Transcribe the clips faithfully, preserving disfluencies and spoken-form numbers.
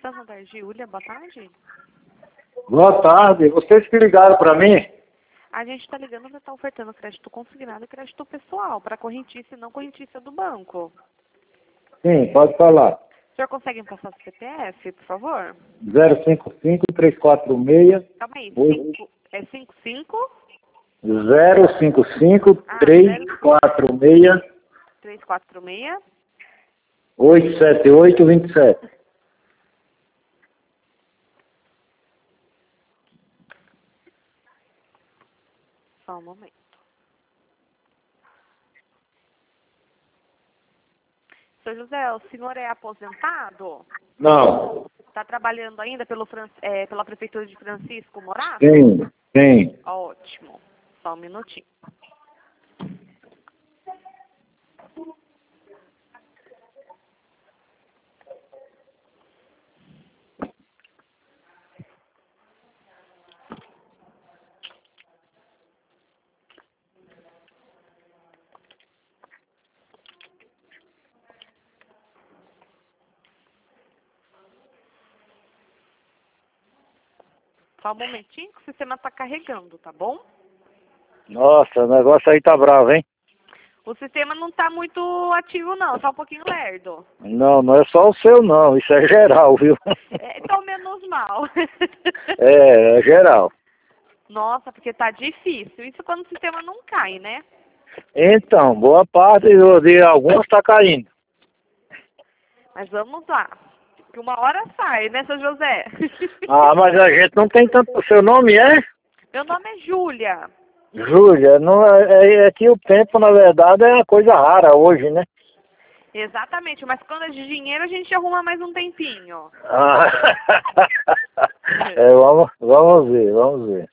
Santander, Giulia, boa tarde. Boa tarde, vocês que ligaram para mim? A gente está ligando para estar ofertando crédito consignado e crédito pessoal para correntícia e não correntícia do banco. Sim, pode falar. O senhor consegue me passar o C P F, por favor? zero cinco cinco, três quatro seis... Calma aí, Oi. cinco, é cinco cinco? zero cinco cinco, Ah, três quatro seis... três quatro seis? oito sete oito, dois sete. Só um momento. Seu José, o senhor é aposentado? Não. Está trabalhando ainda pelo, Fran- é, pela Prefeitura de Francisco Morato? Sim, sim. Ótimo. Só um minutinho. Só um momentinho que o sistema está carregando, tá bom? Nossa, o negócio aí tá bravo, hein? O sistema não está muito ativo, não. Está um pouquinho lerdo. Não, não é só o seu não, isso é geral, viu? É, então, menos mal. É, é geral. Nossa, porque tá difícil. Isso quando o sistema não cai, né? Então, boa parte de de alguns tá caindo. Mas vamos lá. Que uma hora sai, né, seu José? Ah, mas a gente não tem tanto... O seu nome é? Meu nome é Júlia. Júlia, não, é, é que o tempo, na verdade, é uma coisa rara hoje, né? Exatamente, mas quando é de dinheiro a gente arruma mais um tempinho. Ah, é, vamos, vamos ver, vamos ver.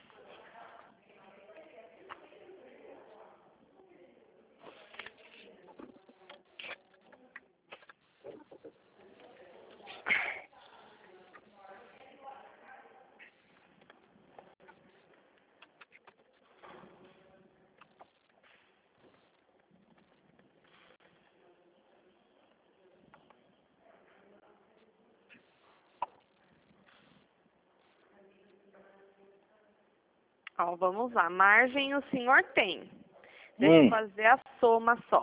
Ó, vamos lá. Margem o senhor tem. Deixa eu Hum. fazer a soma só.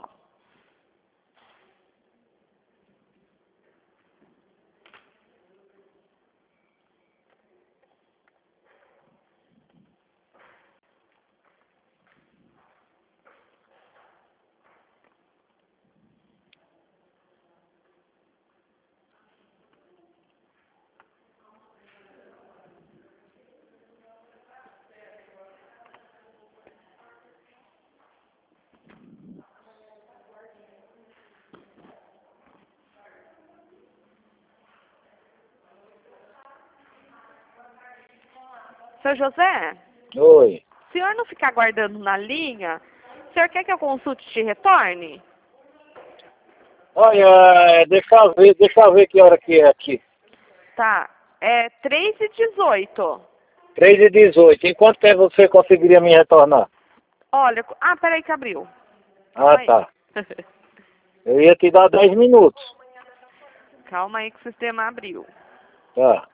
Seu José, Oi. se o senhor não ficar guardando na linha, o senhor quer que eu consulte e te retorne? Olha, é, deixa eu ver, deixa eu ver que hora que é aqui. Tá. É três e dezoito. três e dezoito. Em quanto tempo você conseguiria me retornar? Olha, ah, peraí que abriu. Ah, Calma aí. tá. Eu ia te dar dez minutos. Calma aí que o sistema abriu. Tá.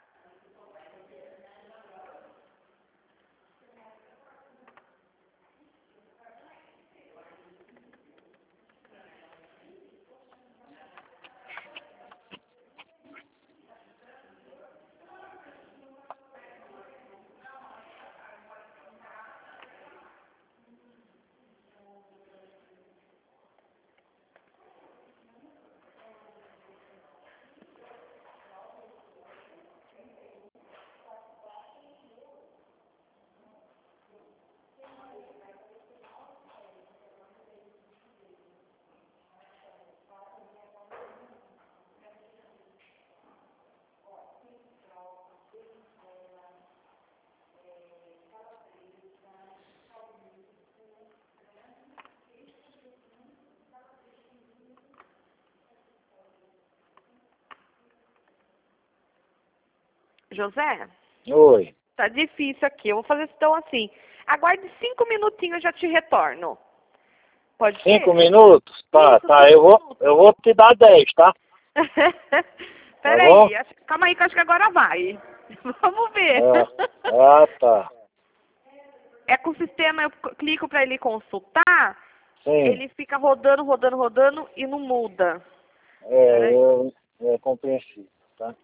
José, Oi. tá difícil aqui. Eu vou fazer então assim. Aguarde cinco minutinhos, eu já te retorno. Pode ser? Cinco minutos? Tá, Isso, tá. cinco Eu vou, minutos. eu vou te dar dez, tá? Tá Pera bom? aí, acho- calma aí que eu acho que agora vai. Vamos ver. Ah, ah, tá. É que o sistema, eu c- clico para ele consultar, Sim. ele fica rodando, rodando, rodando e não muda. É, Peraí. eu, é compreensível, tá?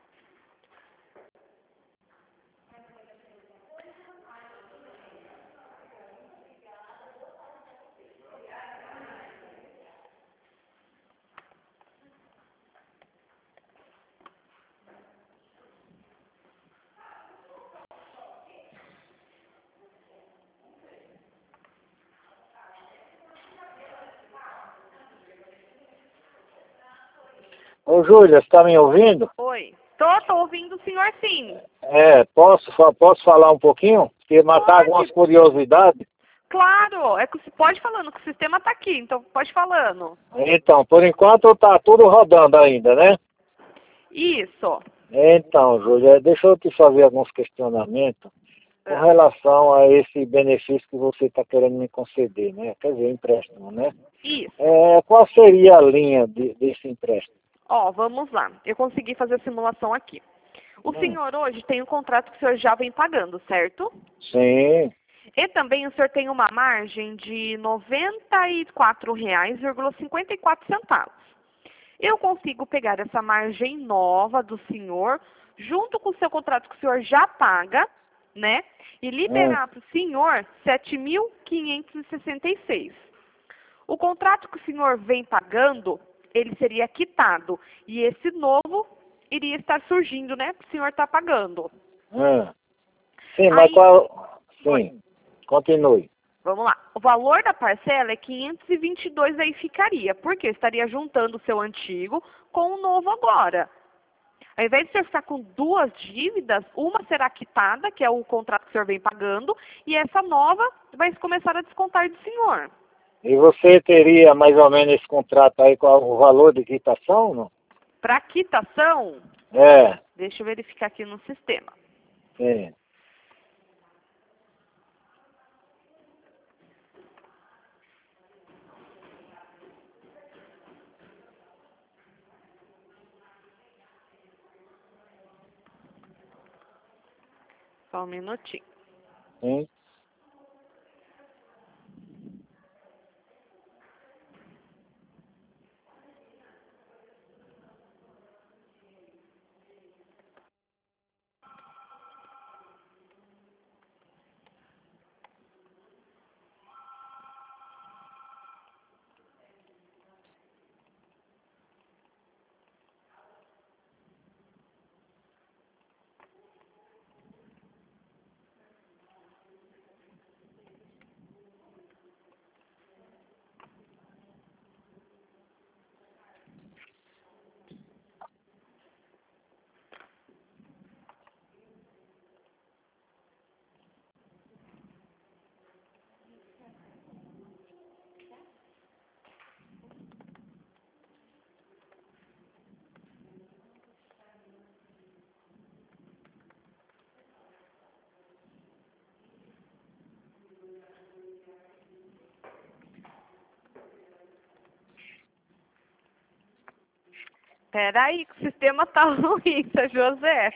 Ô, Júlia, você tá me ouvindo? Oi. Tô, tô ouvindo o senhor sim. É, posso, fa- posso falar um pouquinho? Porque matar Pode. algumas curiosidades? Claro, é que você pode falando, que o sistema tá aqui, então pode falando. Então, por enquanto tá tudo rodando ainda, né? Isso. Então, Júlia, deixa eu te fazer alguns questionamentos com Ah, relação a esse benefício que você está querendo me conceder, né? Quer dizer, empréstimo, né? Isso. É, qual seria a linha de- desse empréstimo? Ó, vamos lá. Eu consegui fazer a simulação aqui. O Hum. senhor hoje tem um contrato que o senhor já vem pagando, certo? Sim, E também o senhor tem uma margem de noventa e quatro reais e cinquenta e quatro centavos. Eu consigo pegar essa margem nova do senhor, junto com o seu contrato que o senhor já paga, né? E liberar para o senhor sete mil quinhentos e sessenta e seis. O contrato que o senhor vem pagando, ele seria quitado. E esse novo iria estar surgindo, né? Que o senhor está pagando. hum. Sim, mas Aí, qual... oi. Sim, continue. Vamos lá. O valor da parcela é quinhentos e vinte e dois aí ficaria, porque estaria juntando o seu antigo com o novo agora. Ao invés de você ficar com duas dívidas, uma será quitada, que é o contrato que o senhor vem pagando, e essa nova vai começar a descontar do senhor. E você teria mais ou menos esse contrato aí com o valor de quitação, não? Para quitação, É, deixa eu verificar aqui no sistema. sim. Só um minutinho. Sim. Peraí, que o sistema tá ruim, seu José.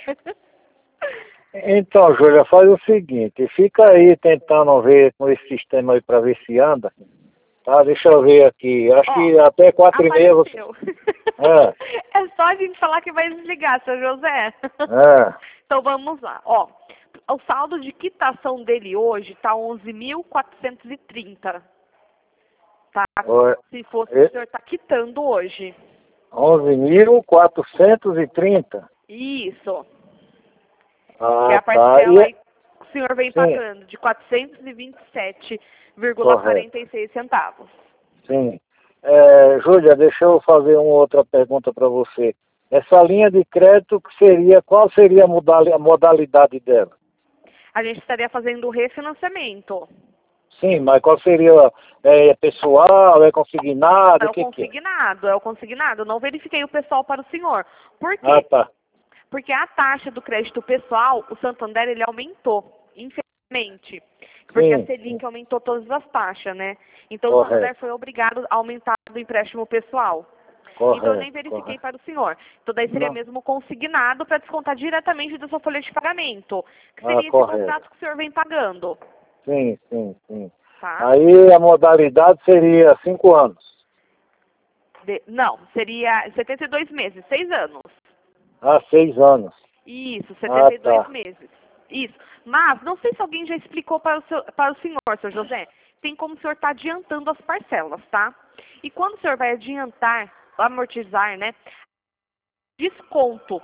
Então, Júlia, faz o seguinte, fica aí tentando ver com esse sistema aí para ver se anda. Tá, deixa eu ver aqui. Acho Ó, que até quatro e meia você... apareceu. É. É só a gente falar que vai desligar, seu José. É. Então vamos lá. Ó, o saldo de quitação dele hoje está onze mil quatrocentos e trinta. Tá? Oi. Se fosse E- o senhor está quitando hoje. onze mil quatrocentos e trinta. Isso. Que é Ah, a tá. parcela E... aí que o senhor vem Sim, pagando de quatrocentos e vinte e sete vírgula quarenta e seis centavos. sim. É, Júlia, deixa eu fazer uma outra pergunta para você. Essa linha de crédito que seria, qual seria a modali- a modalidade dela? A gente estaria fazendo o refinanciamento. Sim, mas qual seria? É pessoal, é consignado, É o o que que é? consignado, é o consignado. Eu não verifiquei o pessoal para o senhor. Por Ah, quê? tá. Porque a taxa do crédito pessoal, o Santander, ele aumentou, infelizmente. Porque a Sim, sim, Selic aumentou todas as taxas, né? Então o correto. Santander foi obrigado a aumentar o empréstimo pessoal. Correto, então eu nem verifiquei correto. para o senhor. Então daí seria Não. mesmo consignado para descontar diretamente da sua folha de pagamento, que Ah, seria esse correto. contrato que o senhor vem pagando, Sim, sim, sim. tá? Aí a modalidade seria cinco anos. De- não, seria setenta e dois meses, seis anos. Ah, seis anos. Isso, Ah, setenta e dois tá. meses. Isso. Mas, não sei se alguém já explicou para o, seu, para o senhor, senhor José, tem como o senhor estar adiantando as parcelas, tá? E quando o senhor vai adiantar, amortizar, né, desconto.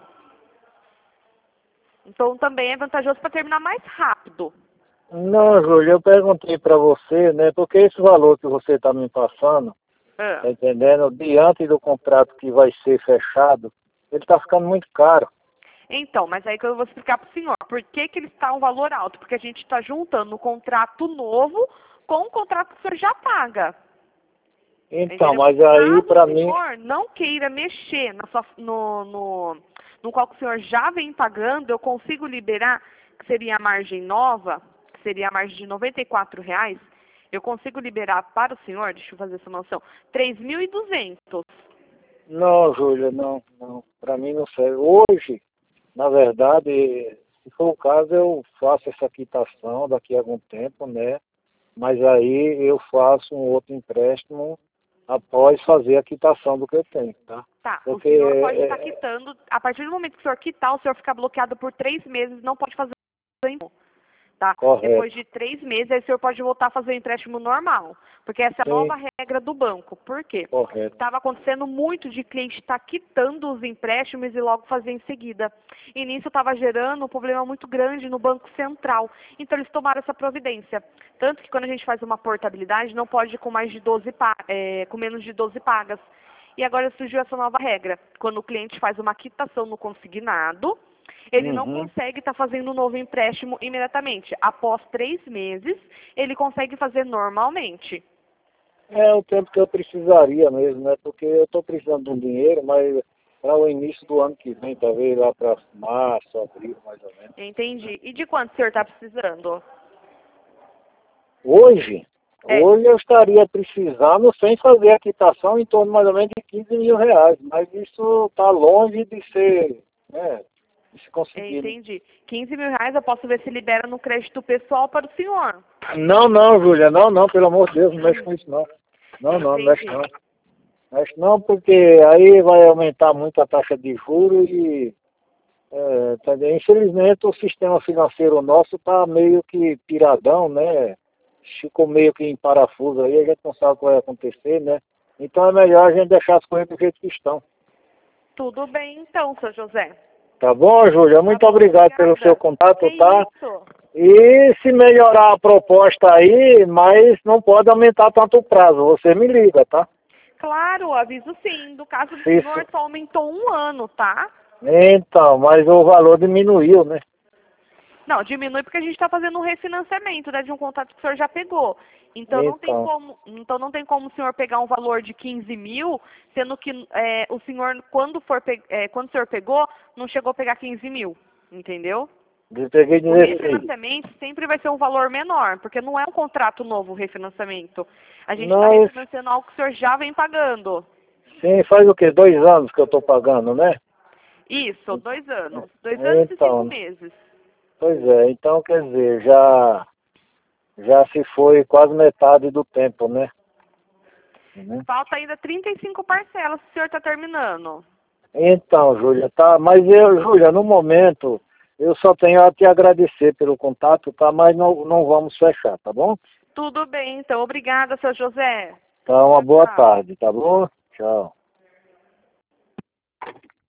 Então, também é vantajoso para terminar mais rápido. Não, Júlio, eu perguntei para você, né, porque esse valor que você está me passando, Ah. tá entendendo? Diante do contrato que vai ser fechado, ele está ficando muito caro. Então, mas aí que eu vou explicar para o senhor. Por que, que ele está um valor alto? Porque a gente está juntando o contrato novo com o contrato que o senhor já paga. Então, Entendeu? mas aí Caso para o mim, senhor não queira mexer na sua, no, no, no qual que o senhor já vem pagando, eu consigo liberar, que seria a margem nova, que seria a margem de noventa e quatro reais, eu consigo liberar para o senhor, deixa eu fazer essa noção, três mil e duzentos. não, Júlia, não, não, para mim não serve. Hoje, na verdade, se for o caso, eu faço essa quitação daqui a algum tempo, né? Mas aí eu faço um outro empréstimo após fazer a quitação do que eu tenho, tá? Tá, o Porque senhor pode é, estar é, quitando, a partir do momento que o senhor quitar, o senhor fica bloqueado por três meses, não pode fazer empréstimo, tá? Depois correto. de três meses, aí o senhor pode voltar a fazer o empréstimo normal, porque essa é a Sim, nova regra do banco. Por quê? correto. Estava acontecendo muito de cliente estar quitando os empréstimos e logo fazer em seguida. E nisso estava gerando um problema muito grande no Banco Central. Então eles tomaram essa providência. Tanto que quando a gente faz uma portabilidade, não pode ir com mais de doze pa- é, com menos de doze pagas. E agora surgiu essa nova regra. Quando o cliente faz uma quitação no consignado, ele não Uhum. consegue estar fazendo um novo empréstimo imediatamente. Após três meses, ele consegue fazer normalmente. É o tempo que eu precisaria mesmo, né? Porque eu estou precisando de um dinheiro, mas para o início do ano que vem, talvez lá para março, abril, mais ou menos. Entendi. E de quanto o senhor está precisando? Hoje, É, hoje eu estaria precisando, sem fazer a quitação, em torno mais ou menos de quinze mil reais. Mas isso está longe de ser, né? De se conseguir, né? entendi. quinze mil reais eu posso ver se libera no crédito pessoal para o senhor. Não, não, Júlia, não, não, pelo amor de Deus, não mexe com isso não. Não, não, não mexe Entendi. não. Mexe não, porque aí vai aumentar muito a taxa de juros e, é, também, infelizmente, o sistema financeiro nosso está meio que piradão, né? Ficou meio que em parafuso aí, a gente não sabe o que vai acontecer, né? Então é melhor a gente deixar as coisas do jeito que estão. Tudo bem então, seu José. Tá bom, Júlia? Muito Tá bom, obrigado pelo seu obrigada. contato, Que tá? isso? E se melhorar a proposta aí, mas não pode aumentar tanto o prazo, você me liga, tá? Claro, aviso sim. Do caso do Isso. senhor, só aumentou um ano, tá? Então, mas o valor diminuiu, né? Não, diminui porque a gente está fazendo um refinanciamento, né, de um contrato que o senhor já pegou. Então não tem Então, como, então não tem como o senhor pegar um valor de quinze mil, sendo que é, o senhor, quando, for pe- é, quando o senhor pegou, não chegou a pegar quinze mil, entendeu? eu peguei O dezesseis. refinanciamento sempre vai ser um valor menor, porque não é um contrato novo o refinanciamento. A gente está Não, refinanciando algo que o senhor já vem pagando. sim, faz o quê? Dois anos que eu tô pagando, né? Isso, dois anos. Dois anos e cinco Então, meses. pois é, então quer dizer, já, já se foi quase metade do tempo, né? Né? Falta ainda trinta e cinco parcelas que o senhor está terminando. Então, Júlia, tá, mas eu, Júlia, no momento, eu só tenho a te agradecer pelo contato, tá? Mas não, não vamos fechar, tá bom? Tudo bem, então. Obrigada, seu José. Então, uma Tchau, boa tchau. tarde, tá bom? Tchau.